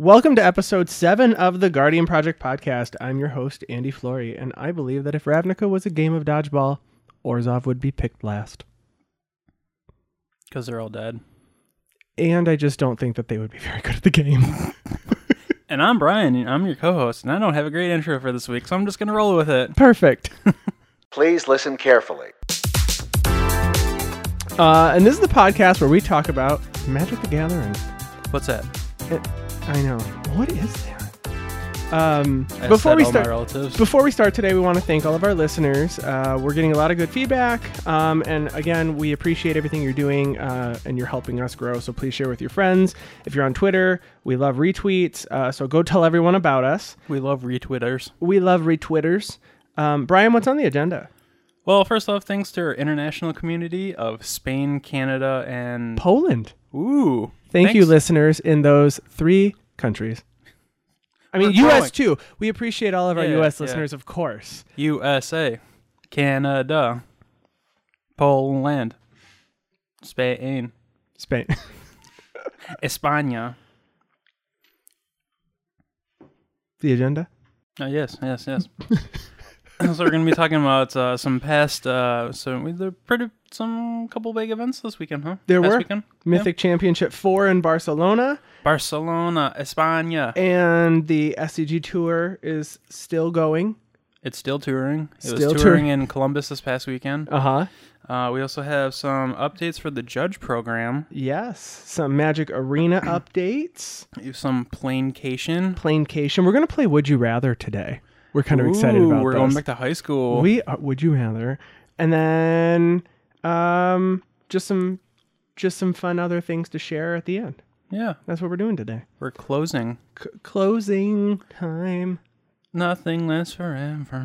Welcome to episode 7 of the Guardian Project podcast. I'm your host, Andy Flory, and I believe that if Ravnica was a game of dodgeball, Orzhov would be picked last. Because they're all dead. And I just don't think that they would be very good at the game. And I'm Brian, and I'm your co-host, and I don't have a great intro for this week, so I'm just going to roll with it. Perfect. Please listen carefully. And this is the podcast where we talk about Magic the Gathering. What's that? I know. What is that? Before Before we start today, we want to thank all of our listeners. We're getting a lot of good feedback. And again, we appreciate everything you're doing and you're helping us grow. So please share with your friends. If you're on Twitter, we love retweets. So go tell everyone about us. We love retweeters. We love retwitters. Brian, what's on the agenda? Well, first off, thanks to our international community of Spain, Canada, and Poland. Ooh. Thank you, listeners, in those 3 countries. I mean, We're U.S. growing. too. We appreciate all of our Yeah, U.S. yeah. listeners, of course. USA, Canada, Poland, Spain, Spain. España. The agenda? Yes. So we're going to be talking about some past, couple big events this weekend, huh? There Past were. weekend? Mythic Championship 4 in Barcelona. Barcelona, España. And the SCG Tour is still going. It's still touring. It Still was touring in Columbus this past weekend. Uh-huh. We also have some updates for the Judge program. Yes. Some Magic Arena updates. Some Planecation. Planecation. We're going to play Would You Rather today. We're kind of excited about We're this. going back to high school. We are, Would You Rather. And then just some fun other things to share at the end. Yeah. That's what we're doing today. We're closing. Closing time. Nothing lasts forever.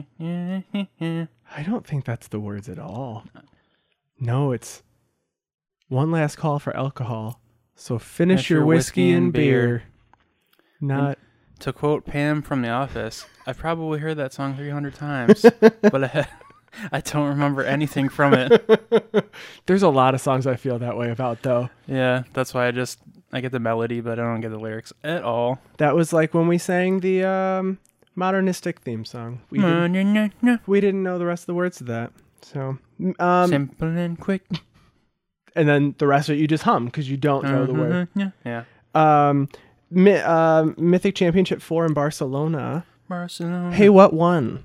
I don't think that's the words at all. No, it's one last call for alcohol. So finish your whiskey and beer. Not. To quote Pam from The Office, I've probably heard that song 300 times, but I don't remember anything from it. There's a lot of songs I feel that way about, though. Yeah, that's why I get the melody, but I don't get the lyrics at all. That was like when we sang the modernistic theme song. We didn't know the rest of the words to that. So simple and quick. And then the rest of it you just hum because you don't know the word. Yeah. Mythic Championship 4 in Barcelona. Barcelona. Hey, what won?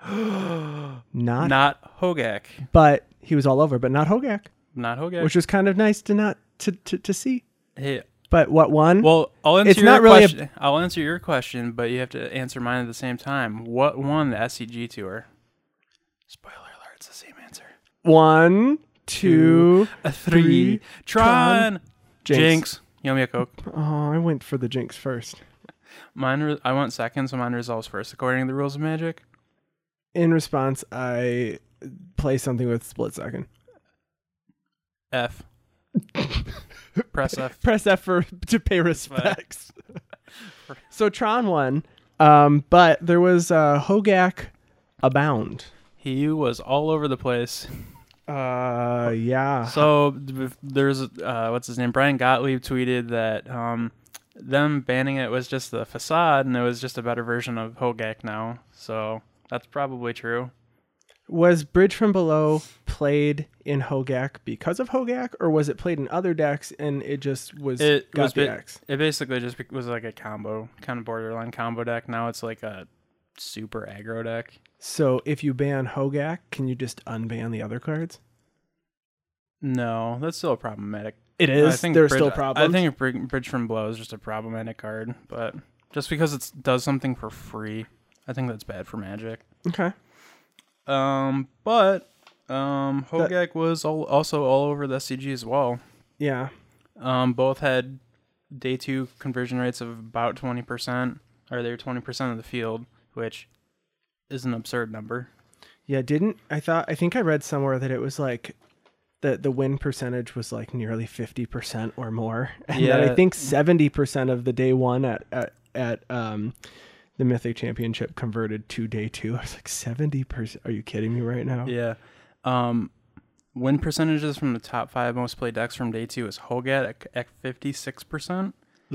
Not Hogak. But he was all over, but not Hogak. Not Hogak. Which was kind of nice to not to see. Hey. But what won? Well, I'll answer It's your not really question. I'll answer your question, but you have to answer mine at the same time. What won the SCG Tour? Spoiler alert, it's the same answer. 1, 2, 3. Tron. Jinx. Yum me a Coke. Oh, I went for the Jinx first. I went second, so mine resolves first, according to the rules of Magic. In response, I play something with split second. F. Press F. Press F to pay respects. So Tron won, but there was Hogak abound. He was all over the place. Yeah. So there's what's his name? Brian Gottlieb tweeted that them banning it was just the facade, and it was just a better version of Hogak now. So that's probably true. Was Bridge from Below played in Hogak because of Hogak, or was it played in other decks and it just was the X? It basically just was like a combo, kind of borderline combo deck. Now it's like a super aggro deck. So if you ban Hogak, can you just unban the other cards? No, that's still problematic. It is. I think There's still problems. I think Bridge from Below is just a problematic card, but just because it does something for free, I think that's bad for Magic. Okay. But Hogak was also all over the SCG as well. Yeah. Both had day 2 conversion rates of about 20%, or they were 20% of the field, which is an absurd number. Yeah, I think I read somewhere that it was like the win percentage was like nearly 50% or more. And Yeah. then I think 70% of the day 1 at the Mythic Championship converted to day 2. I was like, 70%? Are you kidding me right now? Yeah. Win percentages from the top 5 most played decks from day 2 is Hogak at 56%. Ugh.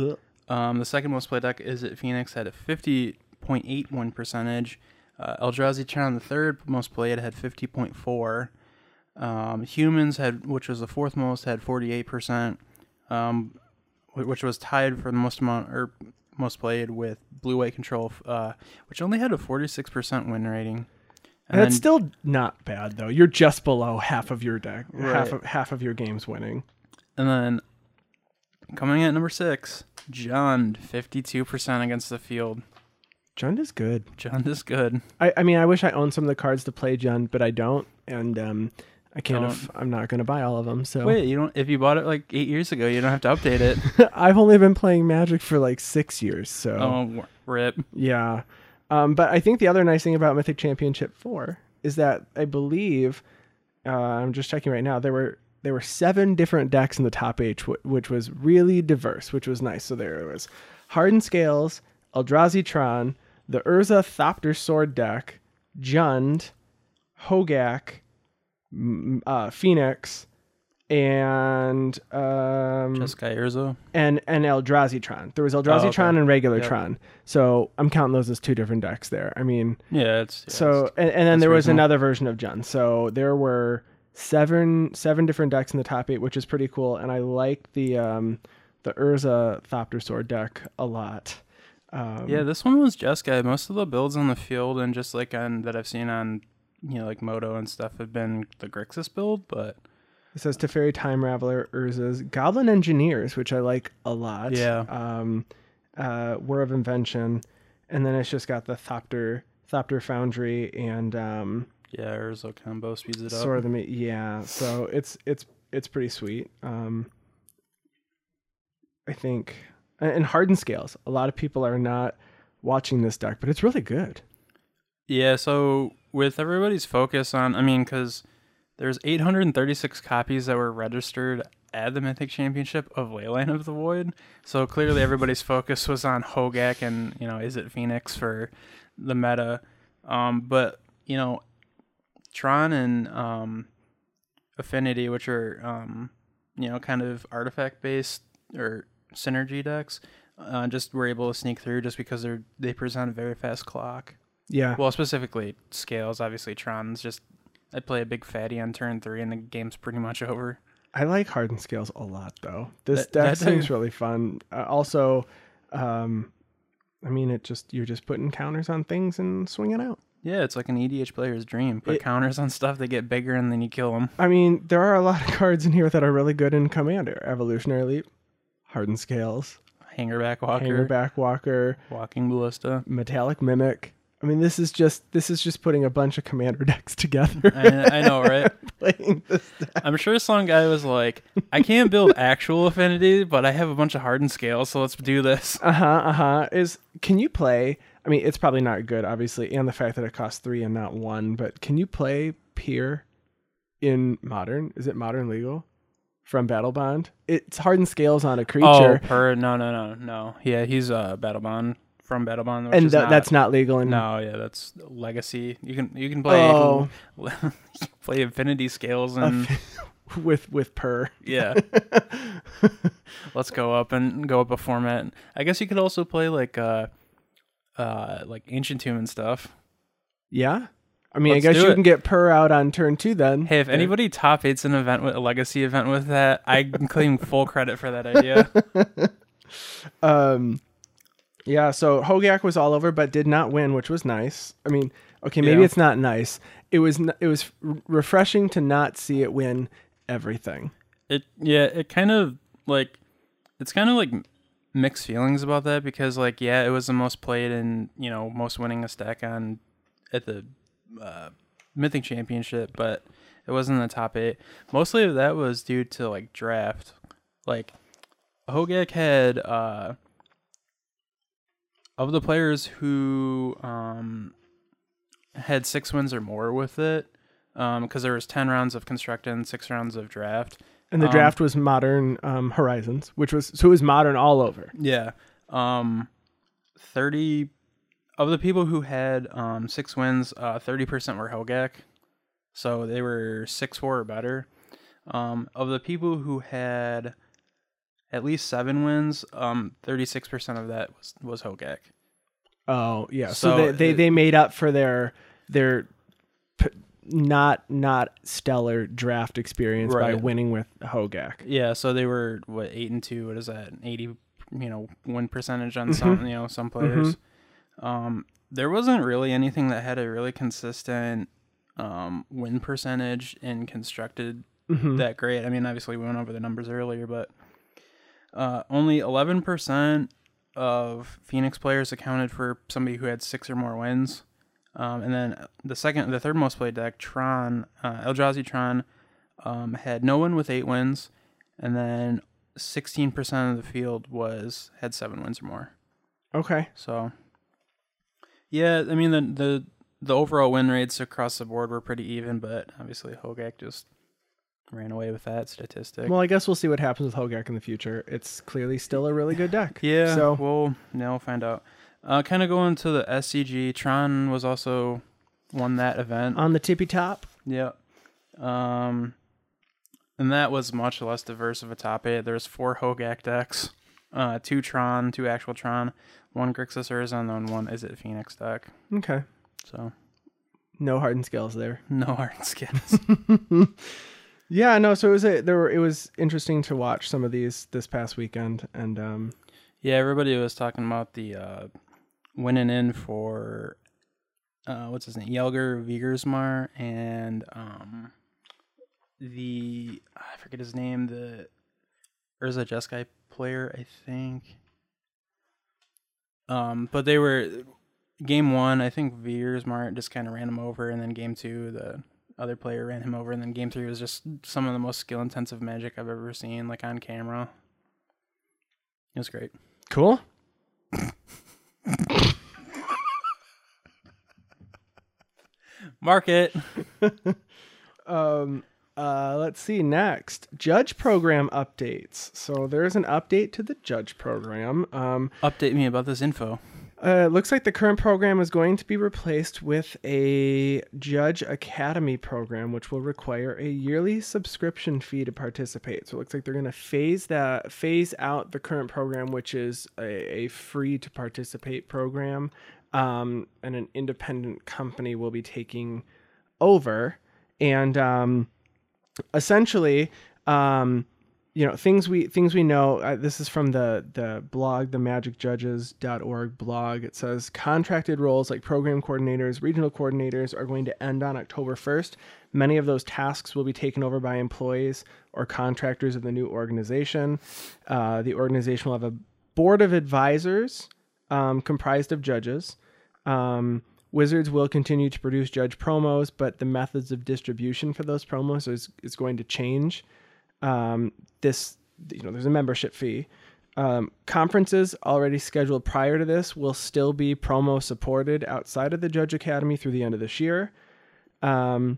The second most played deck is at Phoenix, had a 50.81 percentage. Eldrazi Tron, the third most played, had 50.4. Humans had, which was the fourth most, had 48%, which was tied for the most amount or most played with Blue White Control, which only had a 46% win rating. And that's still not bad though. You're just below half of your deck, Right. half of your games winning. And then coming at number 6, Jund, 52% against the field. Jund is good. Jund is good. I mean, I wish I owned some of the cards to play Jund, but I don't, and I can't. I'm not going to buy all of them. So Wait, you don't? If you bought it like 8 years ago, you don't have to update it. I've only been playing Magic for like 6 years. So Oh, rip. yeah. But I think the other nice thing about Mythic Championship 4 is that I believe, I'm just checking right now, there were 7 different decks in the top 8, which was really diverse, which was nice. So there was Hardened Scales, Eldrazi Tron, the Urza Thopter Sword deck, Jund, Hogak, Phoenix, and Jeskai Urza. and Eldrazi Tron. There was Eldrazi okay. Tron and regular Yep. Tron. So I'm counting those as 2 different decks there. I mean, Yeah, so and then that's there was reasonable. another version of Jund. So there were seven different decks in the top 8, which is pretty cool. And I like the Urza Thopter Sword deck a lot. Yeah, this one was Jeskai. Most of the builds on the field and just like on that I've seen on like Moto and stuff have been the Grixis build, but It says Teferi Time Raveler, Urza's Goblin Engineers, which I like a lot. Yeah. War of Invention, and then it's just got the Thopter Foundry and yeah, Urza combo speeds it up. Sword of the yeah. So it's pretty sweet. I think, and Hardened Scales. A lot of people are not watching this deck, but it's really good. Yeah, so with everybody's focus on, I mean, because there's 836 copies that were registered at the Mythic Championship of Leyline of the Void. So clearly everybody's focus was on Hogak and, is it Phoenix for the meta. But, Tron and Affinity, which are, kind of artifact-based or synergy decks, just were able to sneak through just because they present a very fast clock. Yeah. Well, specifically Scales. Obviously, Tron's just I play a big fatty on turn 3, and the game's pretty much over. I like Hardened Scales a lot, though. This That deck seems thing- really fun. Also, I mean, you're just putting counters on things and swinging out. Yeah, it's like an EDH player's dream. Put It- counters on stuff, they get bigger, and then you kill them. I mean, there are a lot of cards in here that are really good in Commander. Evolutionary Leap, Hardened Scales, Hangerback Walker, Hangerback Walker, Walking Ballista. Metallic Mimic. I mean, this is just putting a bunch of Commander decks together. I know, right? Playing this deck. I'm sure some guy was like, I can't build actual Affinity, but I have a bunch of Hardened Scales, so let's do this. Can you play? I mean, it's probably not good, obviously, and the fact that it costs 3 and not 1. But can you play Peer in Modern? Is it Modern legal from Battle Bond? It's Hardened Scales on a creature, No. Yeah, he's Battle Bond from Battle Bond, which and is that's not legal. In, No, yeah, that's Legacy. You can play Oh. play Infinity Scales and with Per. yeah. Let's go up a format. I guess you could also play like Ancient Tomb and stuff. Yeah. I mean, Let's I guess do you it. can get Per out on turn 2 then. Hey, if anybody top 8's an event with a Legacy event with that, I can claim full credit for that idea. Yeah, so Hogak was all over, but did not win, which was nice. I mean, okay, maybe Yeah. it's not nice. It was refreshing to not see it win everything. It's kind of like mixed feelings about that because it was the most played and most winningest deck at the Mythic Championship, but it wasn't in the top 8. Mostly of that was due to draft. Hogak had of the players who had 6 wins or more with it, because there was 10 rounds of construct and 6 rounds of draft. And the draft was Modern Horizons, it was Modern all over. Yeah. 30 of the people who had 6 wins, 30% were Hogak. So they were 6-4 or better. Of the people who had at least 7 wins. 36% of that was Hogak. Oh yeah, So so they made up for their not stellar draft experience by Right. winning with Hogak. Yeah, so they were 8-2. What is that? 80, win percentage on some some players. There wasn't really anything that had a really consistent win percentage and constructed that great. I mean, obviously we went over the numbers earlier, but only 11% of Phoenix players accounted for somebody who had 6 or more wins. And then the third most played deck, Tron, Eldrazi Tron, had no one with 8 wins, and then 16% of the field had 7 wins or more. Okay. So, yeah, I mean the overall win rates across the board were pretty even, but obviously Hogak just ran away with that statistic. Well, I guess we'll see what happens with Hogak in the future. It's clearly still a really good deck. Yeah, So we'll find out. Kind of going to the SCG, Tron was also won that event. on the tippy top. Yeah. And that was much less diverse of a top 8. There's 4 Hogak decks, 2 Tron, 2 actual Tron, 1 Grixis Urza, and then 1 Izzet Phoenix deck. Okay. So No hardened scales there. no hard skins. Yeah, no. So it was interesting to watch some of these this past weekend, and Yeah, everybody was talking about the winning in for what's his name, Jelger Vigersmar, and I forget his name, the Urza Jeskai player, I think. But they were game 1. I think Vigersmar just kind of ran him over, and then game 2, the other player ran him over, and then game 3 was just some of the most skill intensive Magic I've ever seen, like on camera. It was great. cool. Mark it. Let's see next. Judge program updates. So there's an update to the judge program. Update me about this info. Looks like the current program is going to be replaced with a Judge Academy program, which will require a yearly subscription fee to participate. So it looks like they're going to phase out the current program, which is a free to participate program, and an independent company will be taking over. And essentially, things we know. This is from the blog, the magicjudges.org blog. It says contracted roles like program coordinators, regional coordinators are going to end on October 1st. Many of those tasks will be taken over by employees or contractors of the new organization. The organization will have a board of advisors comprised of judges. Wizards will continue to produce judge promos, but the methods of distribution for those promos is going to change. There's a membership fee. Conferences already scheduled prior to this will still be promo supported outside of the Judge Academy through the end of this year. And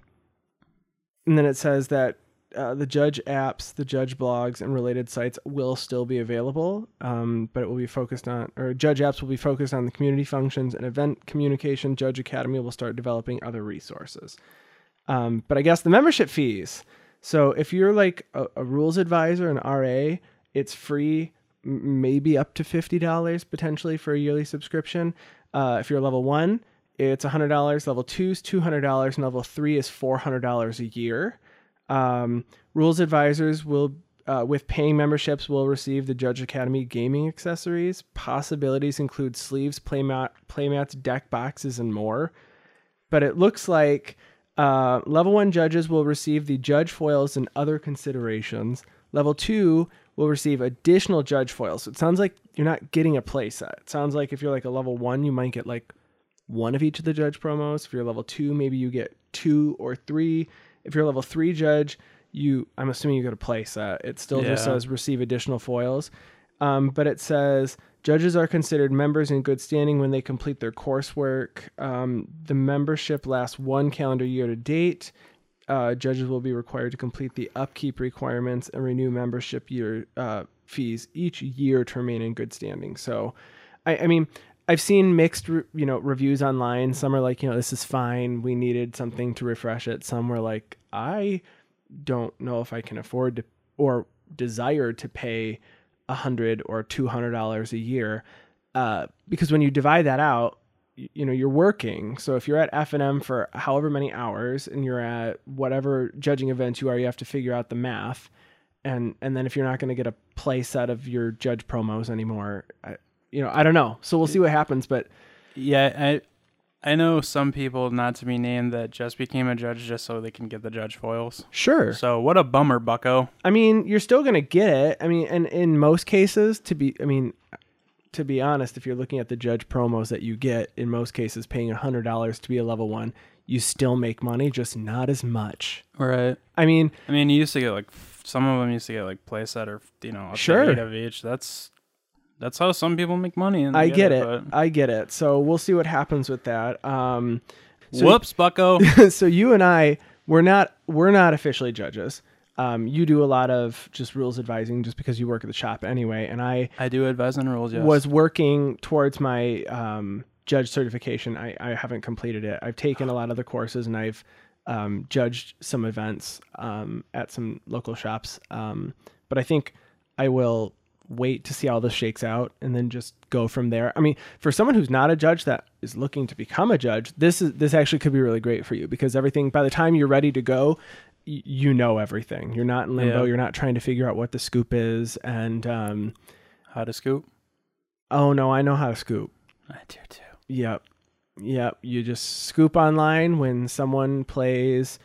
then it says that the judge apps, the judge blogs, and related sites will still be available, but it will be focused on, or judge apps will be focused on the community functions and event communication. Judge Academy will start developing other resources. But I guess the membership fees. So if you're like a rules advisor, an RA, it's free, maybe up to $50 potentially for a yearly subscription. If you're level 1, it's $100. Level 2 is $200, and level 3 is $400 a year. Rules advisors will, with paying memberships, will receive the Judge Academy gaming accessories. Possibilities include sleeves, playmats, deck boxes, and more. But it looks like level 1 judges will receive the judge foils and other considerations. Level 2 will receive additional judge foils. So it sounds like you're not getting a play set. It sounds like if you're like a level 1, you might get like 1 of each of the judge promos. If you're level 2, maybe you get 2 or 3. If you're a level 3 judge, I'm assuming you get a play set. It still just says receive additional foils. But it says judges are considered members in good standing when they complete their coursework. The membership lasts 1 calendar year to date. Judges will be required to complete the upkeep requirements and renew membership year fees each year to remain in good standing. So, I mean, I've seen mixed, reviews online. Some are like, this is fine. We needed something to refresh it. Some were like, I don't know if I can afford to or desire to pay $100 or $200 a year, because when you divide that out, you're working. So if you're at F&M for however many hours and you're at whatever judging events you are, you have to figure out the math. And then if you're not going to get a play set of your judge promos anymore, I don't know. So we'll see what happens. But yeah, I know some people, not to be named, that just became a judge just so they can get the judge foils. sure. So what a bummer, bucko. I mean, you're still going to get it. I mean, and in most cases, to be honest, if you're looking at the judge promos that you get, in most cases, paying $100 to be a level 1, you still make money, just not as much. Right. I mean, you used to get like, some of them used to get like playset or, up to Sure. 8 of each. That's how some people make money. And I get it. but- I get it. So we'll see what happens with that. Whoops, bucko. So you and I, we're not officially judges. You do a lot of just rules advising just because you work at the shop anyway. And I do advise on rules, yes. was working towards my judge certification. I haven't completed it. I've taken a lot of the courses and I've judged some events at some local shops. But I think I will wait to see how this shakes out and then just go from there. I mean, for someone who's not a judge that is looking to become a judge, this actually could be really great for you, because everything, by the time you're ready to go, you know everything. You're not in limbo. Yeah. You're not trying to figure out what the scoop is. And How to scoop? oh no, I know how to scoop. I do too. Yep. You just scoop online when someone plays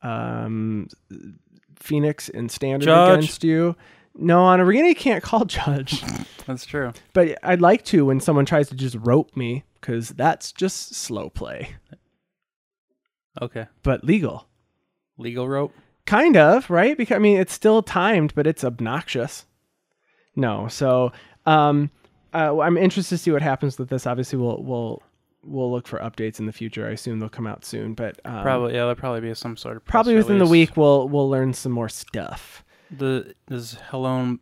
Phoenix in standard Judge. against you. No, on arena you can't call judge. That's true. But I'd like to when someone tries to just rope me, because that's just slow play. Okay. But legal. Legal rope? Kind of, right? Because it's still timed, but it's obnoxious. No, so I'm interested to see what happens with this. Obviously, we'll look for updates in the future. I assume they'll come out soon, but Probably, yeah, there'll probably be some sort of press probably within the release. week we'll learn some more stuff. Does Helene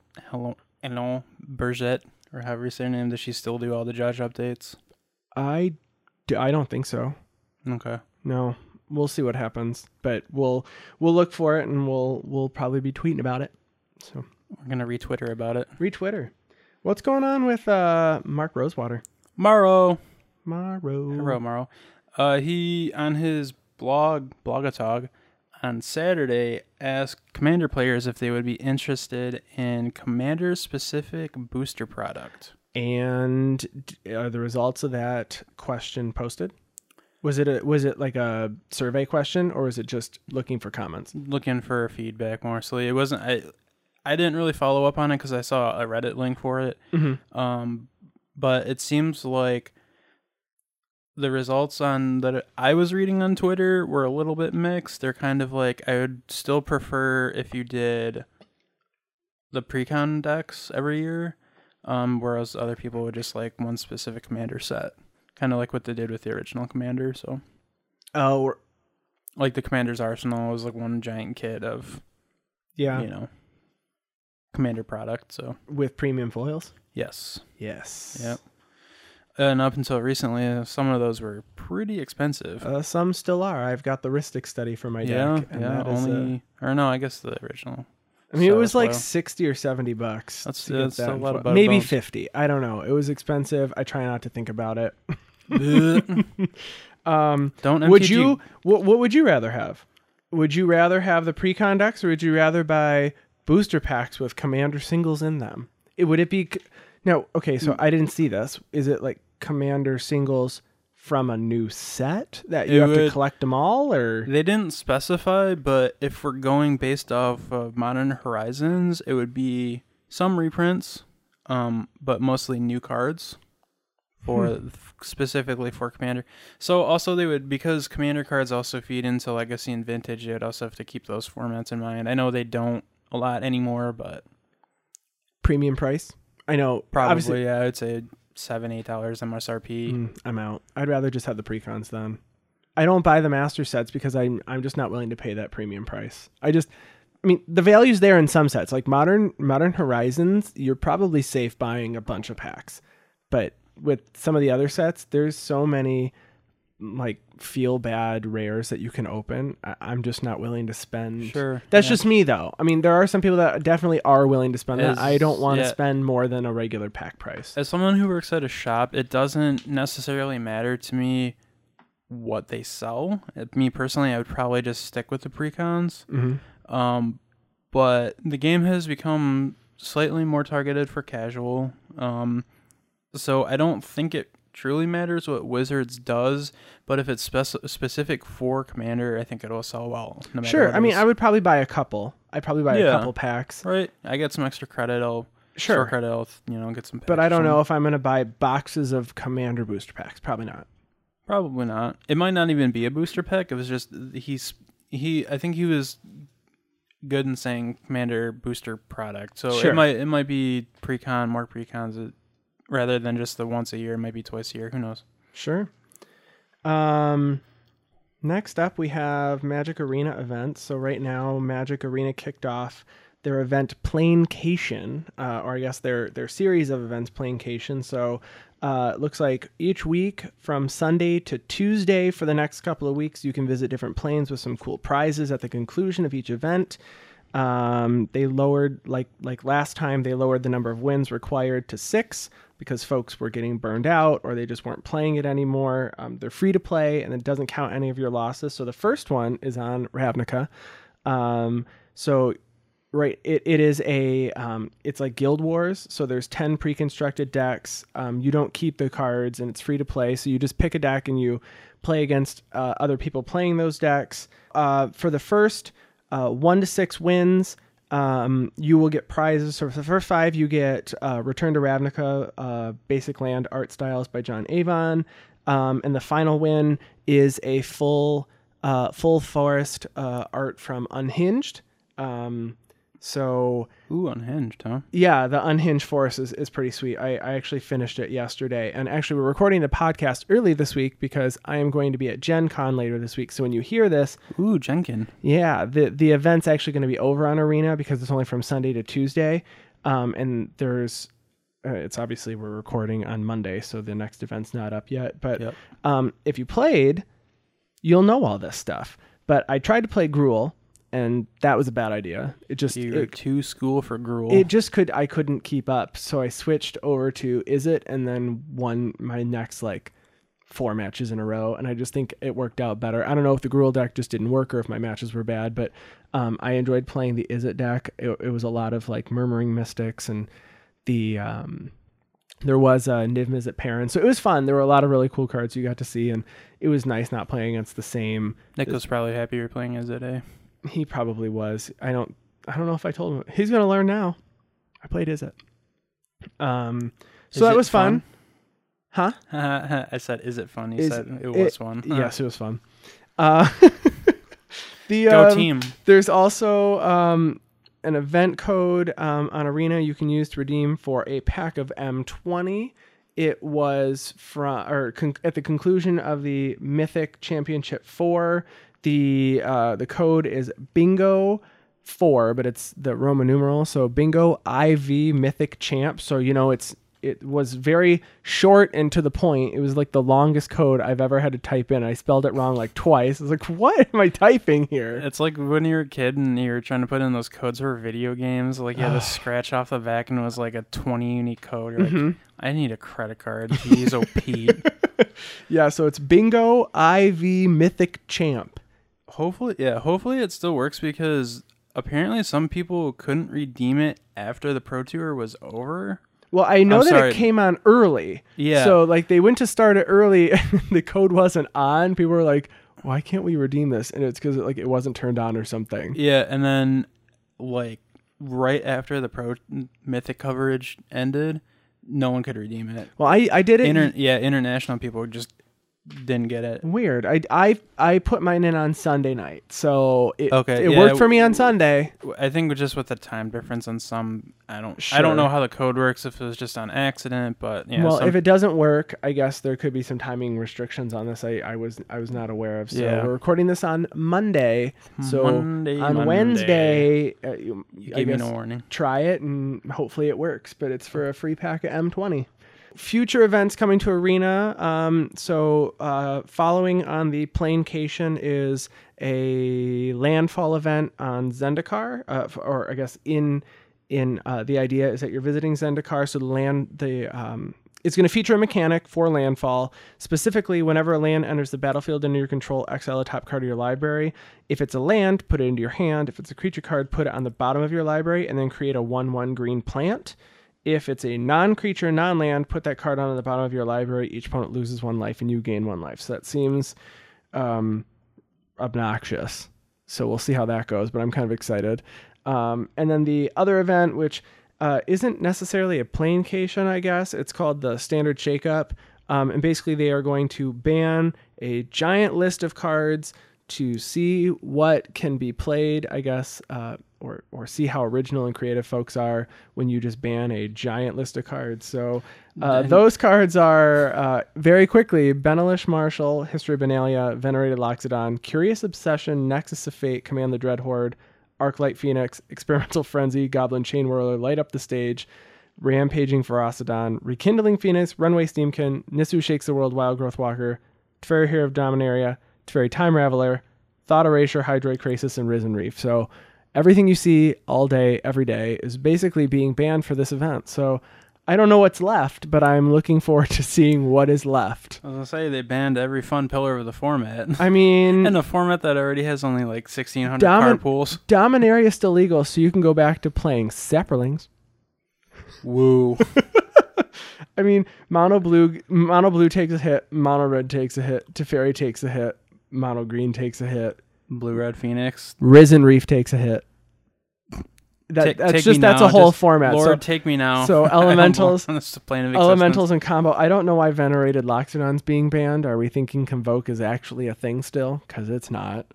Berget, or however you say her name, does she still do all the judge updates? I don't think so. Okay. No, we'll see what happens, but we'll look for it and we'll probably be tweeting about it. So We're gonna retwitter about it. retwitter. What's going on with Mark Rosewater? Hello, Maro. Morrow. He, on his blogatog on Saturday, asked Commander players if they would be interested in Commander-specific booster product. And are the results of that question posted? Was it like a survey question, or was it just looking for comments? Looking for feedback mostly. It wasn't. I didn't really follow up on it because I saw a Reddit link for it. Mm-hmm. But it seems like the results on that I was reading on Twitter were a little bit mixed. They're kind of like, I would still prefer if you did the pre-con decks every year, whereas other people would just like one specific commander set, kind of like what they did with the original commander. So, like the commander's arsenal was like one giant kit of, yeah, commander product. So with premium foils. yes, Yes. and up until recently, some of those were pretty expensive. Some still are. I've got the Ristic study for my Yeah, deck. And yeah. that is, Only, or no, I guess the original. I mean, it was like foil. $60 or $70. That's to get that a lot of foil. butter Maybe bones. $50. I don't know. It was expensive. I try not to think about it. Don't Would MTG. you? What would you rather have? Would you rather have the pre-con decks, or would you rather buy booster packs with commander singles in them? Would it be? No. Okay. So I didn't see this. Is it like commander singles from a new set that you It have to would- collect them all, or? They didn't specify, but if we're going based off of Modern Horizons, it would be some reprints, but mostly new cards for specifically for Commander. So also they would, because Commander cards also feed into Legacy and Vintage, you'd also have to keep those formats in mind. I know they don't a lot anymore, but Premium price? I know. probably, Obviously, yeah, I would say $7-8 MSRP. I'm out. I'd rather just have the pre-cons then. I don't buy the master sets because I'm just not willing to pay that premium price. I mean, the value's there in some sets. Like Modern Horizons, you're probably safe buying a bunch of packs. But with some of the other sets, there's so many like feel bad rares that you can open. I'm just not willing to spend. Sure. That's just me though. I mean, there are some people that definitely are willing to spend that. I don't want to yeah. spend more than a regular pack price. As someone who works at a shop, it doesn't necessarily matter to me what they sell. Me personally, I would probably just stick with the precons. But the game has become slightly more targeted for casual. So I don't think it truly matters what Wizards does, but if it's specific for Commander, I think it'll sell well. No matter Sure. what I it mean, is. I would probably buy a couple. I'd probably buy a couple packs. Right. I get some extra credit. I'll Sure. store credit. I'll get some packs. But I don't from- know if I'm going to buy boxes of Commander booster packs. Probably not. Probably not. It might not even be a booster pack. It was just I think he was good in saying Commander booster product. So Sure. it might be more precons rather than just the once a year. It might be twice a year. Who knows? Sure. Next up, we have Magic Arena events. So right now, Magic Arena kicked off their event Planecation, or I guess their series of events Planecation. So it looks like each week from Sunday to Tuesday for the next couple of weeks, you can visit different planes with some cool prizes at the conclusion of each event. They lowered, like last time, they lowered the number of wins required to 6 because folks were getting burned out or they just weren't playing it anymore. They're free to play and it doesn't count any of your losses. So the first one is on Ravnica. Right, it is it's like Guild Wars. So there's 10 pre-constructed decks. You don't keep the cards and it's free to play. So you just pick a deck and you play against other people playing those decks. For the first 1 to 6 wins, you will get prizes. So for the first 5, you get Return to Ravnica, Basic Land Art Styles by John Avon. And the final win is a full forest art from Unhinged. Ooh, Unhinged, huh? Yeah, the Unhinged Forest is pretty sweet. I actually finished it yesterday. And actually, we're recording the podcast early this week because I am going to be at Gen Con later this week. So when you hear this... Ooh, Jenkin. Yeah, the event's actually going to be over on Arena because it's only from Sunday to Tuesday. And there's... it's obviously we're recording on Monday, so the next event's not up yet. But Yep. If you played, you'll know all this stuff. But I tried to play Gruul, and that was a bad idea. You're too school for Gruul. I couldn't keep up. So I switched over to Izzet and then won my next 4 matches in a row. And I just think it worked out better. I don't know if the Gruul deck just didn't work or if my matches were bad, but I enjoyed playing the Izzet deck. It was a lot of Murmuring Mystics and there was Niv Mizzet Perrin. So it was fun. There were a lot of really cool cards you got to see, and it was nice not playing against the same. Nick was probably happy you're playing as it, He probably was. I don't know if I told him. He's gonna learn now. I played Izzet. So that was fun. Huh? I said, is it fun? You said it was fun. Yes, it was fun. Go team. There's also an event code on Arena you can use to redeem for a pack of M20. It was at the conclusion of the Mythic Championship 4. The code is Bingo 4, but it's the Roman numeral. So Bingo IV Mythic Champ. So it was very short and to the point. It was the longest code I've ever had to type in. I spelled it wrong twice. I was what am I typing here? It's like when you were a kid and you were trying to put in those codes for video games. You had to scratch off the back and it was a 20 unique code. You're I need a credit card to use Pete. Yeah, so it's Bingo IV Mythic Champ. Hopefully it still works because apparently some people couldn't redeem it after the Pro Tour was over. Well, I know it came on early. Yeah. So they went to start it early and the code wasn't on. People were like, why can't we redeem this? And it's because it wasn't turned on or something. Yeah, and then right after the Pro Mythic coverage ended, no one could redeem it. Well, I did it. International people just didn't get it. Weird. I put mine in on Sunday night, so it Okay, worked for me on Sunday. I think just with the time difference on some, I don't know how the code works if it was just on accident, but yeah. Well, if it doesn't work, I guess there could be some timing restrictions on this. I was not aware of. So we're recording this on Monday. So on Wednesday, you gave me no warning. Try it and hopefully it works. But it's for a free pack of M20. future events coming to Arena. Following on the Planecation is a landfall event on Zendikar, or I guess in the idea is that you're visiting Zendikar, so it's going to feature a mechanic for landfall. Specifically, whenever a land enters the battlefield under your control, exile a top card of your library. If it's a land, put it into your hand. If it's a creature card, put it on the bottom of your library, and then create a 1/1 green plant. If it's a non-creature, non-land, put that card on the bottom of your library. Each opponent loses 1 life, and you gain 1 life. So that seems obnoxious. So we'll see how that goes, but I'm kind of excited. And then the other event, which isn't necessarily a Planecation, I guess. It's called the Standard Shakeup. And basically they are going to ban a giant list of cards to see what can be played, I guess, or see how original and creative folks are when you just ban a giant list of cards. So those cards are very quickly Benalish Marshal, History of Benalia, Venerated Loxodon, Curious Obsession, Nexus of Fate, Command the Dread Horde, Arclight Phoenix, Experimental Frenzy, Goblin Chain Whirler, Light Up the Stage, Rampaging Ferocidon, Rekindling Phoenix, Runway Steamkin, Nisu Shakes the World, Wild Growth Walker, Teferi Hero of Dominaria, Teferi Time Raveler, Thought Erasure, Hydroid Krasis, and Risen Reef. So everything you see all day, every day is basically being banned for this event. So I don't know what's left, but I'm looking forward to seeing what is left. I was going to say, they banned every fun pillar of the format. I mean... and a format that already has only like 1,600 card pools. Dominaria is still legal, so you can go back to playing Saprolings. Woo. I mean, mono blue takes a hit, mono red takes a hit, Teferi takes a hit, mono green takes a hit, Blue Red Phoenix, Risen Reef takes a hit. That's a whole format. Lord, take me now. So elementals, elementals and combo. I don't know why Venerated Loxodon's being banned. Are we thinking Convoke is actually a thing still? Because it's not.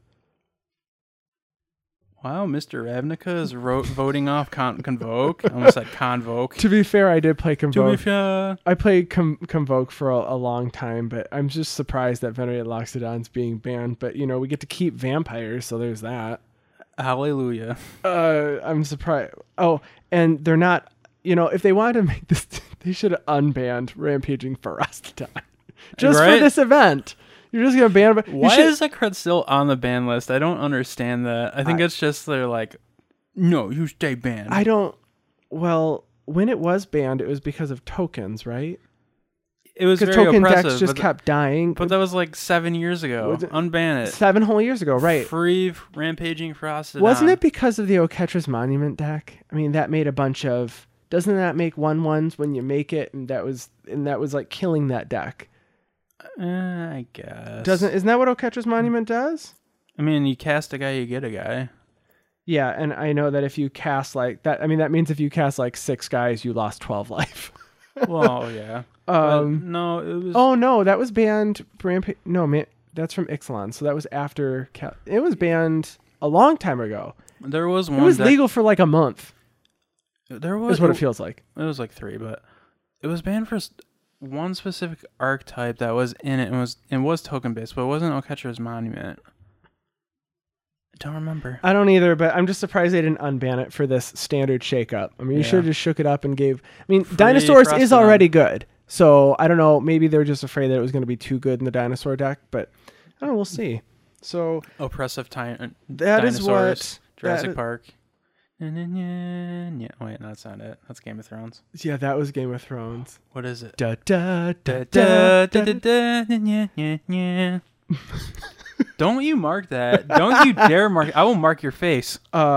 Wow, Mr. Ravnica is voting off Convoke. I almost said Convoke. To be fair, I did play Convoke. To be fair. I played Convoke for a long time, but I'm just surprised that Venerated Loxodon's being banned. But, we get to keep vampires, so there's that. Hallelujah. I'm surprised. Oh, and they're not, if they wanted to make this, they should have unbanned Rampaging Ferocidon. Just for this event. You're just going to ban it. Why is that card still on the ban list? I don't understand that. I think it's just they're like, no, you stay banned. Well, when it was banned, it was because of tokens, right? It was very token oppressive. decks just kept dying. But that was like 7 years ago. Unban it. 7 whole years ago, right. Free Rampaging Ferocidon. Wasn't it because of the Oketra's Monument deck? I mean, that made a bunch of... Doesn't that make 1/1s when you make it? And that was like killing that deck. I guess. Isn't that what Oketra's Monument does? I mean, you cast a guy, you get a guy. Yeah, and I know that if you cast like that, I mean, that means if you cast like 6 guys, you lost 12 life. Well, yeah. No, it was... Oh, no, that was banned... No, man, that's from Ixalan, so that was after... It was banned a long time ago. There was one... It was legal for like a month. There was... Is what it feels like. It was like 3, but... It was banned for one specific archetype that was in it, and was token-based, but it wasn't Oketra's Monument. I don't remember. I don't either, but I'm just surprised they didn't unban it for this standard shakeup. I mean, you should have just shook it up and gave... I mean, Dinosaurs is already good. So, I don't know. Maybe they're just afraid that it was going to be too good in the Dinosaur deck, but I don't know. We'll see. So... Oppressive that Dinosaurs, is what... Jurassic Park. Yeah, wait, no, that's not it. That's Game of Thrones. Yeah, that was Game of Thrones. What is it? Da da da da da da. Don't you mark that. Don't you dare mark it. I will mark your face.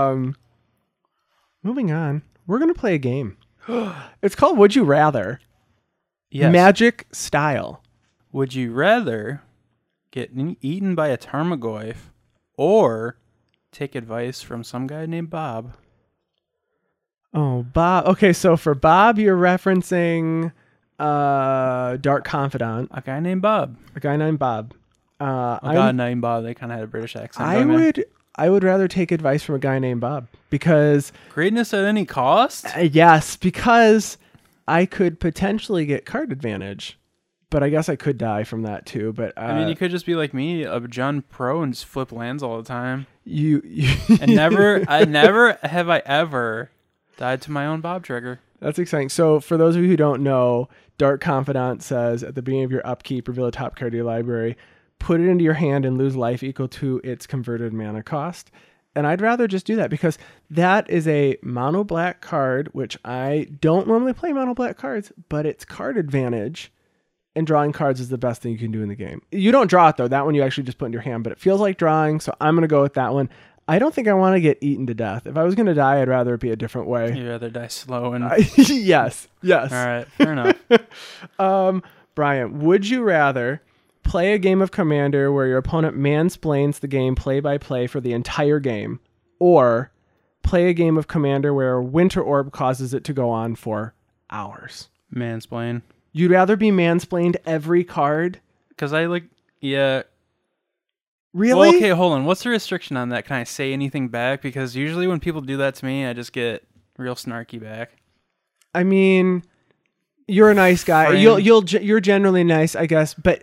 Moving on. We're going to play a game. It's called Would You Rather? Yes. Magic style. Would you rather get eaten by a Tarmogoyf or take advice from some guy named Bob? Oh, Bob. Okay, so for Bob, you're referencing Dark Confidant. A guy named Bob. A guy named Bob. A guy named Bob. They kind of had a British accent. I would rather take advice from a guy named Bob because... Greatness at any cost? Yes, because I could potentially get card advantage. But I guess I could die from that too. But I mean, you could just be like me, a John Pro, and just flip lands all the time. You and never have I ever died to my own Bob trigger. That's exciting. So for those of you who don't know, Dark Confidant says at the beginning of your upkeep, reveal a top card of your library, put it into your hand and lose life equal to its converted mana cost. And I'd rather just do that because that is a mono black card, which I don't normally play mono black cards, but it's card advantage. And drawing cards is the best thing you can do in the game. You don't draw it though. That one you actually just put in your hand, but it feels like drawing. So I'm going to go with that one. I don't think I want to get eaten to death. If I was going to die, I'd rather it be a different way. You'd rather die slow and... Yes. All right, fair enough. Brian, would you rather play a game of Commander where your opponent mansplains the game play by play for the entire game, or play a game of Commander where Winter Orb causes it to go on for hours? Mansplain. You'd rather be mansplained every card? Because yeah. Really? Well, okay, hold on. What's the restriction on that? Can I say anything back? Because usually when people do that to me, I just get real snarky back. I mean, you're a nice guy. You're generally nice, I guess. But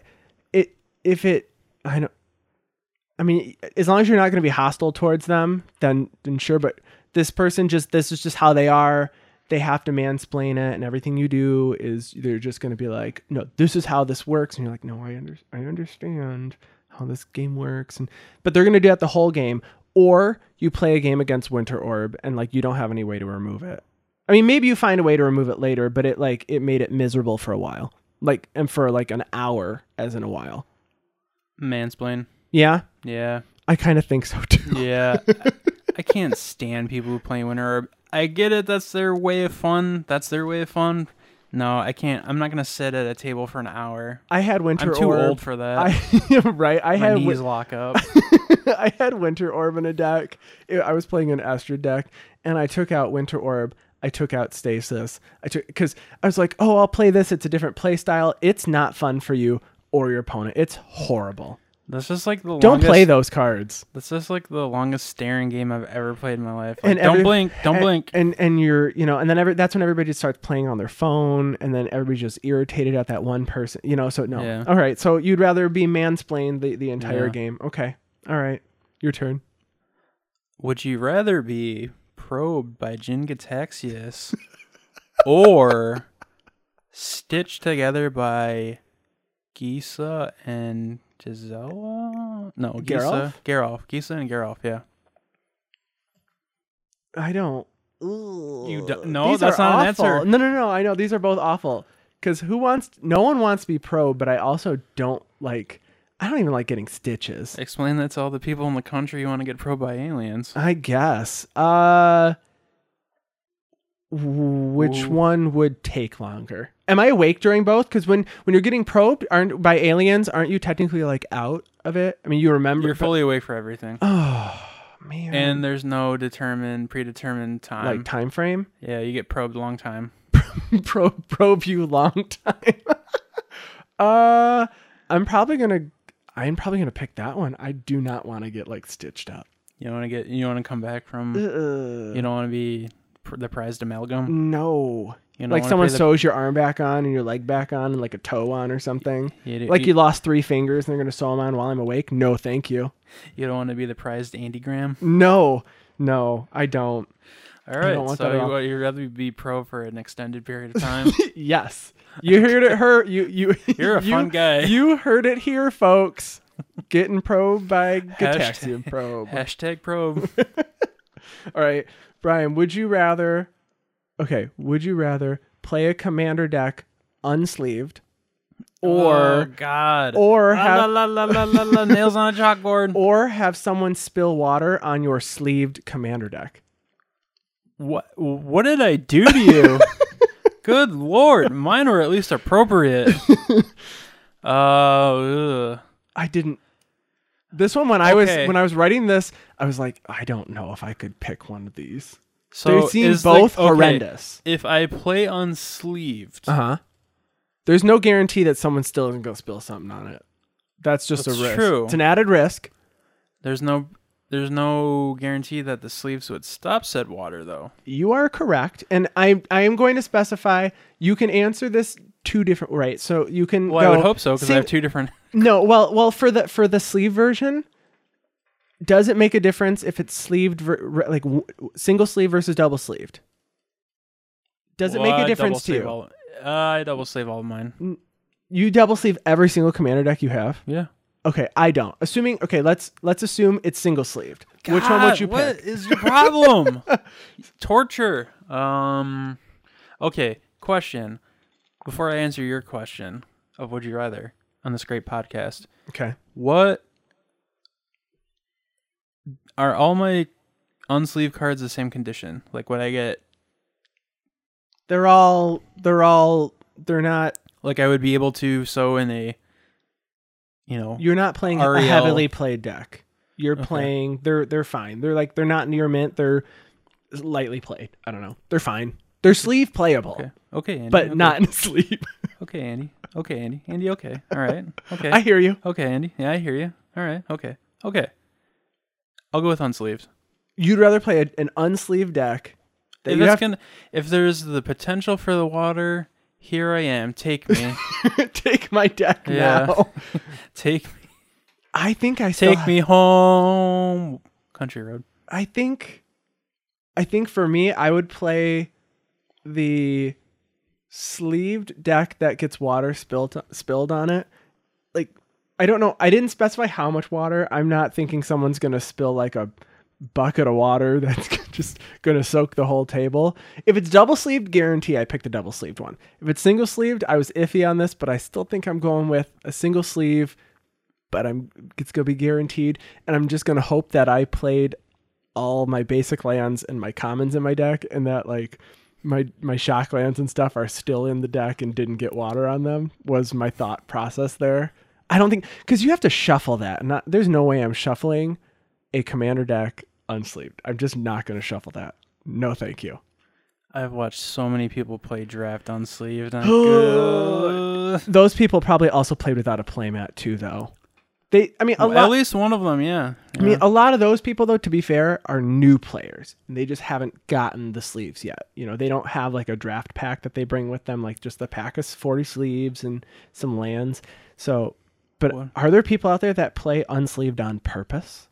I mean, as long as you're not going to be hostile towards them, then sure. But this is just how they are. They have to mansplain it, and everything you do is they're just going to be like, no, this is how this works, and you're like, no, I understand how this game works, but they're going to do that the whole game. Or you play a game against Winter Orb, and like you don't have any way to remove it. I mean, maybe you find a way to remove it later, but it made it miserable for a while, and for like an hour, as in a while. Mansplain. Yeah, I kind of think so too. Yeah, I can't stand people who play Winter Orb. I get it. That's their way of fun. No, I can't. I'm not going to sit at a table for an hour. I had Winter Orb. I'm too old for that. Right. My knees lock up. I had Winter Orb in a deck. I was playing an Astrid deck, and I took out Winter Orb. I took out Stasis. Because I was like, oh, I'll play this. It's a different play style. It's not fun for you or your opponent. It's horrible. That's just like the Don't play those cards. That's just like the longest staring game I've ever played in my life. And don't blink. And you're, and then that's when everybody starts playing on their phone, and then everybody's just irritated at that one person, so no. Yeah. All right. So you'd rather be mansplained the entire game. Okay. All right. Your turn. Would you rather be probed by Jin Gataxias or stitched together by Gisa and Gisela? No, Geralf. Gisa and Geralf, yeah. I don't. You don't? No, These that's are not awful. an answer. No. I know these are both awful. Because no one wants to be probed, but I also don't even like getting stitches. Explain that to all the people in the country who want to get probed by aliens. I guess. Which one would take longer? Am I awake during both? Because when you're getting probed by aliens, aren't you technically like out of it? I mean, you remember. You're fully awake for everything. Oh, man. And there's no predetermined time. Like time frame? Yeah, you get probed a long time. probe you long time. I'm probably gonna pick that one. I do not want to get like stitched up. You want to come back from. You don't want to be the prized amalgam. No. Like someone sews your arm back on and your leg back on and like a toe on or something. You lost 3 fingers and they're gonna sew them on while I'm awake. No, thank you. You don't want to be the prized Andy Graham. No, I don't. All right, so you'd rather be pro for an extended period of time? Yes. You heard it. You're a fun guy. You heard it here, folks. Getting probed by Gataxian probe. Hashtag probe. All right, Brian, would you rather play a Commander deck unsleeved, or have nails on a chalkboard, or have someone spill water on your sleeved Commander deck? What did I do to you? Good Lord, mine were at least appropriate. I didn't. This one, when I was writing this, I was like, I don't know if I could pick one of these. So they seem both horrendous. If I play unsleeved, there's no guarantee that someone still isn't going to spill something on it. That's just a risk. True. It's an added risk. There's no guarantee that the sleeves would stop said water, though. You are correct, and I am going to specify. You can answer this 2 different, right? So you can. Well, I would hope so because I have 2 different. No, well, for the sleeve version, does it make a difference if it's sleeved, like single sleeve versus double sleeved? Does it make a difference to double you? sleeve I double sleeve all of mine. You double sleeve every single commander deck you have? Yeah. Okay, I don't. Let's assume it's single sleeved. Which one would you pick? What is your problem? Torture. Okay, question. Before I answer your question of Would You Rather on this great podcast, Okay. what are all my unsleeved cards the same condition? Like, would I get... They're not... Like, I would be able to sew in a, You're not playing a Ariel. heavily played deck. You're Okay. playing... They're fine. They're not near mint. They're lightly played. I don't know. They're fine. They're sleeve playable. Okay. Okay, Andy. But okay. not in sleeve. Okay, Andy. Okay, Andy. Andy, okay. All right. Okay. I hear you. Okay, Andy. Yeah, I hear you. All right. Okay. Okay. I'll go with unsleeved. You'd rather play an unsleeved deck that you have If there's the potential for the water, here I am. Take me. take my deck Yeah. now. Take me. I think I still Take me home. Country road. I think for me, I would play the sleeved deck that gets water spilled on it. Like, I don't know. I didn't specify how much water. I'm not thinking someone's going to spill like a bucket of water that's just going to soak the whole table. If it's double sleeved, guarantee I pick the double sleeved one. If it's single sleeved, I was iffy on this, but I still think I'm going with a single sleeve, but it's going to be guaranteed. And I'm just going to hope that I played all my basic lands and my commons in my deck, and that like my shock lands and stuff are still in the deck and didn't get water on them, was my thought process there. I don't think, because you have to shuffle that. There's no way I'm shuffling a commander deck unsleeved. I'm just not going to shuffle that. No, thank you. I've watched so many people play draft unsleeved. I'm good. Those people probably also played without a playmat too, though. At least one of them, yeah. I mean, a lot of those people, though, to be fair, are new players. And they just haven't gotten the sleeves yet. They don't have like a draft pack that they bring with them, like just the pack of 40 sleeves and some lands. So, but are there people out there that play unsleeved on purpose?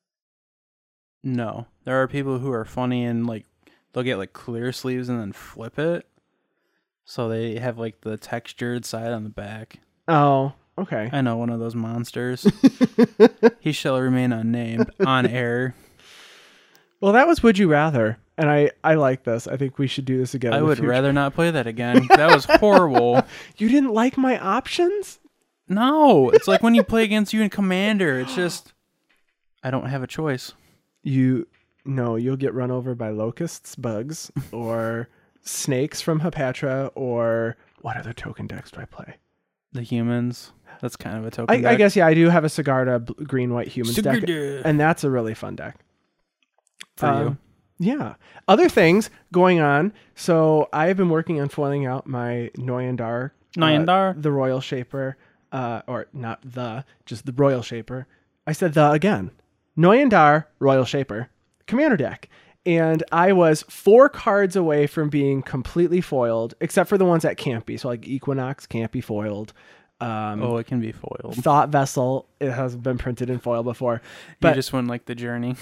No. There are people who are funny and like they'll get like clear sleeves and then flip it. So they have like the textured side on the back. Oh, okay. I know one of those monsters. He shall remain unnamed on air. Well, that was Would You Rather, and I like this. I think we should do this again. I would rather not play that again. That was horrible. You didn't like my options? No, it's like when you play against you in Commander. It's just I don't have a choice. You'll get run over by locusts, bugs, or snakes from Hapatra, or what other token decks do I play? The humans. That's kind of a token I deck. guess, yeah, I do have a Sigarda green-white humans deck, Sigarda. and that's a really fun deck. For you. Yeah. Other things going on. So I've been working on foiling out my Noyandar. The Royal Shaper. Or not just the Royal Shaper. I said the again. Noyandar Royal Shaper commander deck. And I was 4 cards away from being completely foiled, except for the ones that can't be. So like Equinox can't be foiled. It can be foiled. Thought Vessel, it has been printed in foil before. But You just went like the journey.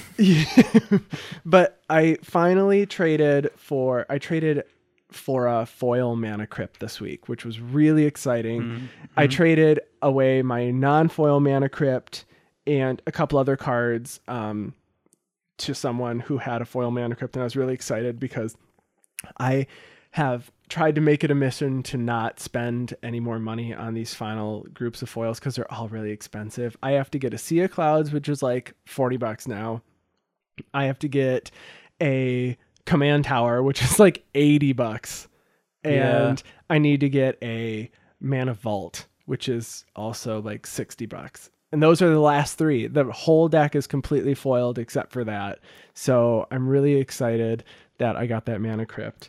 But I finally traded for a foil Mana Crypt this week, which was really exciting. Mm-hmm. I traded away my non-foil Mana Crypt and a couple other cards to someone who had a foil Mana Crypt, and I was really excited because I have tried to make it a mission to not spend any more money on these final groups of foils because they're all really expensive. I have to get a Sea of Clouds, which is like $40 now. I have to get a Command Tower, which is like $80. And I need to get a Mana Vault, which is also like $60. And those are the last 3. The whole deck is completely foiled except for that. So I'm really excited that I got that Mana Crypt.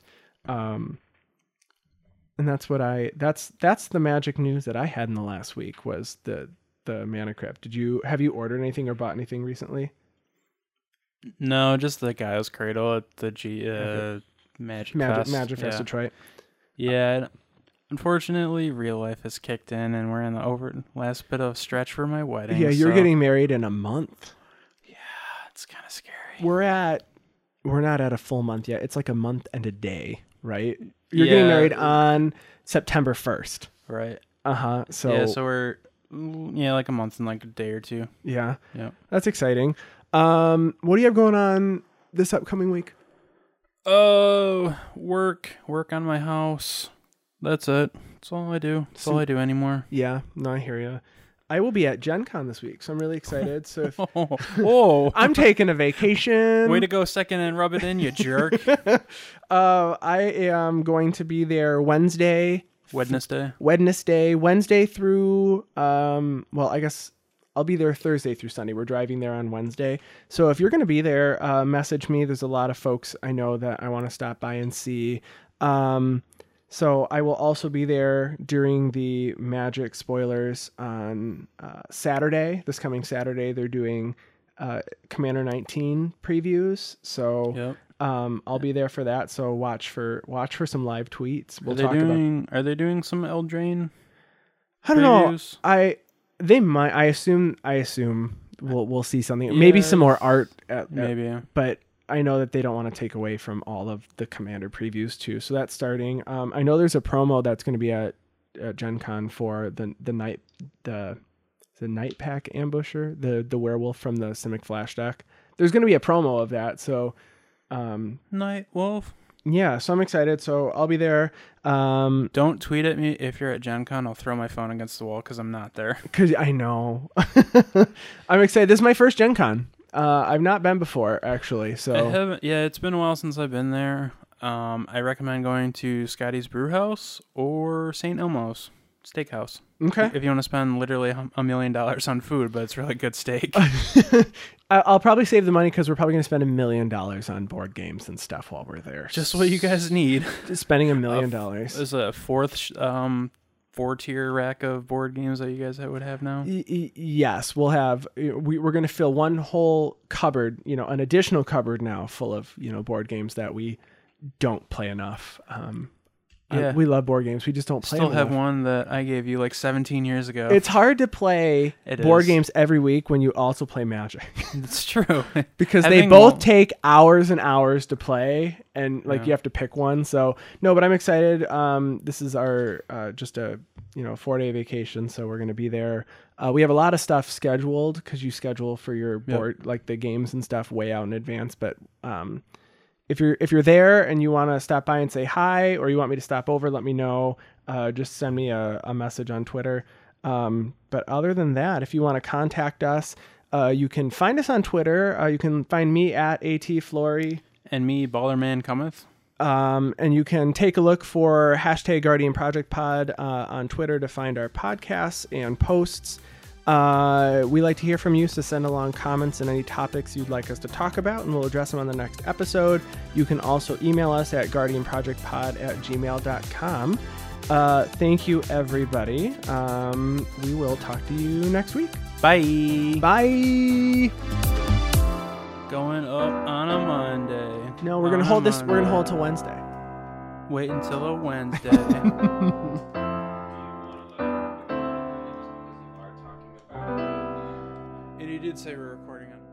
And that's the magic news that I had in the last week was the Mana Crypt. Have you ordered anything or bought anything recently? No, just the Gaia's Cradle at the Magic Fest Detroit. Yeah. Unfortunately, real life has kicked in, and we're in the last bit of stretch for my wedding. Yeah, you're getting married in a month. Yeah, it's kind of scary. We're not at a full month yet. It's like a month and a day right? You're getting Yeah. married on September 1st. Right. So yeah, so we're like a month and like a day or two. yeah, Yeah. that's exciting. What do you have going on this upcoming week? Oh, work on my house. That's it. That's all I do. That's all I do anymore. Yeah, no, I hear you. I will be at Gen Con this week, so I'm really excited. So if Oh, I'm taking a vacation. way to go second and rub it in, you jerk. I am going to be there Wednesday through I guess I'll be there Thursday through Sunday. We're driving there on Wednesday. So if you're going to be there, message me. There's a lot of folks I know that I want to stop by and see. So I will also be there during the Magic spoilers on Saturday. This coming Saturday, they're doing Commander 19 previews. So Yep. I'll be there for that. So watch for some live tweets. Are they doing some Eldraine? I don't know. previews? They might. I assume we'll see something. Maybe some more art. Maybe. But I know that they don't want to take away from all of the Commander previews too. So that's starting. I know there's a promo that's going to be at Gen Con for the night pack ambusher, the werewolf from the Simic Flash deck. There's going to be a promo of that. So Night Wolf. yeah, so I'm excited. So I'll be there. Don't tweet at me if you're at Gen Con. I'll throw my phone against the wall because I'm not there. Because I know. I'm excited. This is my first Gen Con. I've not been before, actually. So I haven't. Yeah, it's been a while since I've been there. I recommend going to Scotty's Brewhouse or St. Elmo's Steakhouse. Okay. If you want to spend literally $1 million on food, but it's really good steak. I'll probably save the money because we're probably going to spend $1 million on board games and stuff while we're there. Just what you guys need. Just spending $1 million. There's a four-tier rack of board games that you guys would have now. Yes, we'll have. We're going to fill one whole cupboard, an additional cupboard now full of board games that we don't play enough. Yeah. We love board games. We just don't play Still them have enough. one that I gave you like 17 years ago. It's hard to play It board is. games every week when you also play Magic. It's true. Because they Having both one- take hours and hours to play, and Yeah. you have to pick one. So no, but I'm excited. This is our just a 4-day vacation, so we're gonna be there. We have a lot of stuff scheduled because you schedule for your board, like the games and stuff, way out in advance. But if you're there and you want to stop by and say hi, or you want me to stop over, let me know. Just send me a message on Twitter. But other than that, if you want to contact us, you can find us on Twitter. You can find me at ATFlory. And me, Ballerman Cometh. And you can take a look for hashtag Guardian Project Pod on Twitter to find our podcasts and posts. We like to hear from you, so send along comments and any topics you'd like us to talk about, and we'll address them on the next episode. You can also email us at guardianprojectpod@gmail.com. Thank you, everybody. We will talk to you next week. Bye. Bye. Going up on a Monday. No, we're gonna hold this. We're gonna hold till Wednesday. Wait until a Wednesday. And you did say we're recording on